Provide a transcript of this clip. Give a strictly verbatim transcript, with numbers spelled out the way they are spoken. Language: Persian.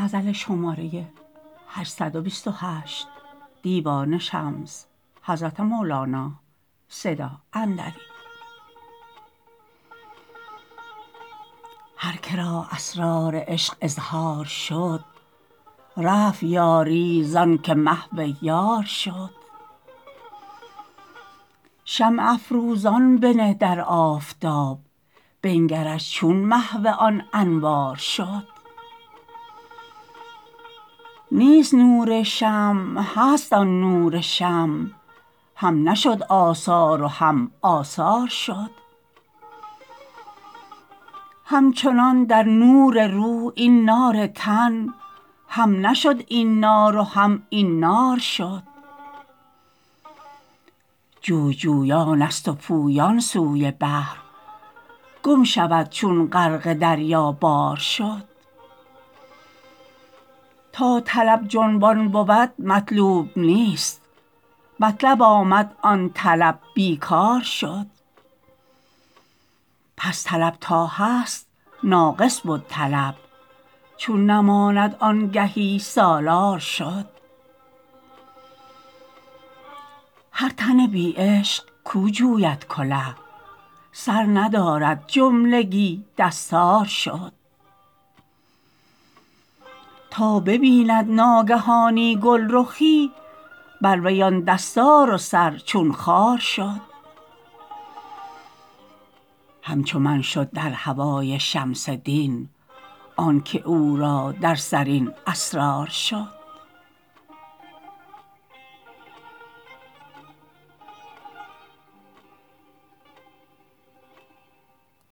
هر که را اسرار عشق اظهار شد رفت یاری زانک محو یار شد شمع افروزان بنه در آفتاب بنگرش چون محو آن انوار شد نیست نور شمع هست آن نور شمع هم نشد آثار و هم آثار شد همچنان در نور روح این نار تن هم نشد این نار و هم این نار شد جوی جویانست و پویان سوی بحر گم شود چون غرق دریابار شد تا طلب جنبان بود مطلوب نیست مطلب آمد آن طلب بی کار شد پس طلب تا هست ناقص بد طلب چون نماند آنگهی سالار شد هر تن بی عشق کو جوید کله سر ندارد جملگی دستار شد تا ببیند ناگهانی گل رخی بر وی آن دستار و سر چون خار شد همچو من شد در هوای شمس دین آنک او را در سر این اسرار شد